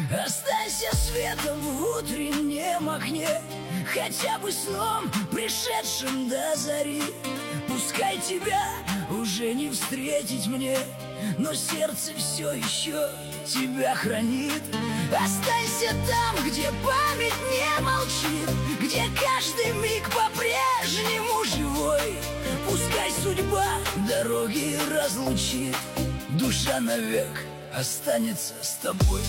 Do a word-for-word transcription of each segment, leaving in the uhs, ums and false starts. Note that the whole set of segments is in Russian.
Останься светом в утреннем окне, хотя бы сном, пришедшим до зари. Пускай тебя уже не встретить мне, но сердце все еще тебя хранит. Останься там, где память не молчит, где каждый миг по-прежнему живой. Пускай судьба дороги разлучит, душа навек останется с тобой.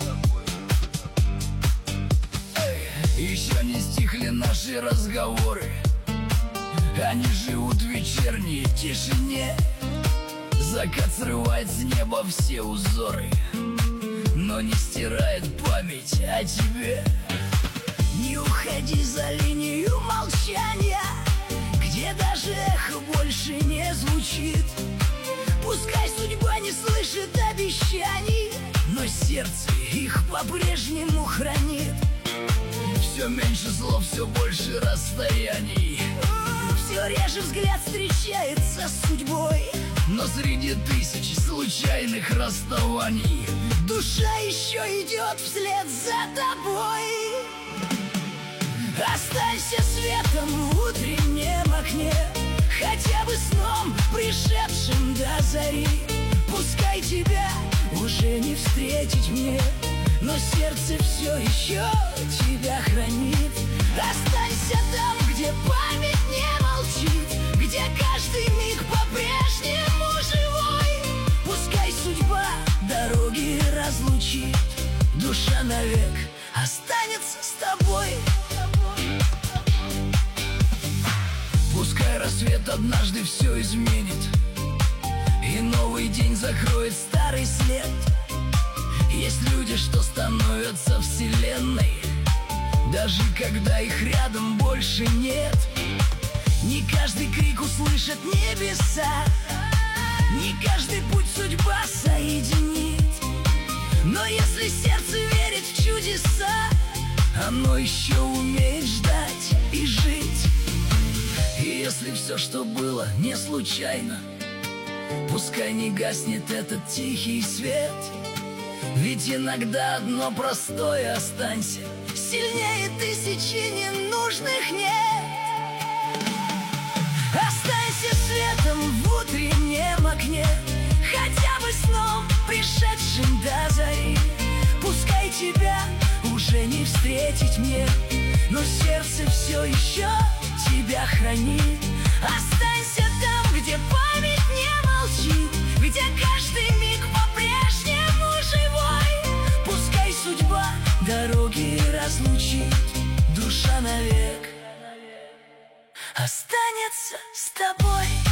Еще не стихли наши разговоры, они живут в вечерней тишине. Закат срывает с неба все узоры, но не стирает память о тебе. Не уходи за линию молчания, где даже эхо больше не звучит. Пускай судьба не слышит обещаний, но сердце их по-прежнему хранит. Все меньше слов, все больше расстояний, все реже взгляд встречается с судьбой. Но среди тысяч случайных расставаний душа еще идет вслед за тобой. Останься светом в утреннем окне, хотя бы сном, пришедшим до зари. Пускай тебя уже не встретить мне, но сердце все еще тебя хранит. Останься там, где память не молчит, где каждый миг по-прежнему живой. Пускай судьба дороги разлучит, душа навек останется с тобой. Пускай рассвет однажды все изменит, и новый день закроет старый след. Есть люди, что становятся вселенной, даже когда их рядом больше нет. Не каждый крик услышат небеса, не каждый путь судьба соединит. Но если сердце верит в чудеса, оно еще умеет ждать и жить. И если все, что было, не случайно, пускай не гаснет этот тихий свет. Ведь иногда одно простое останься сильнее тысячи ненужных нет. Останься светом в утреннем окне, хотя бы сном, пришедшим до зари. Пускай тебя уже не встретить мне, но сердце все еще тебя хранит. Останься там, где память не молчит, где каждый миг по-прежнему живой. Пускай судьба дороги разлучит, душа навек останется с тобой.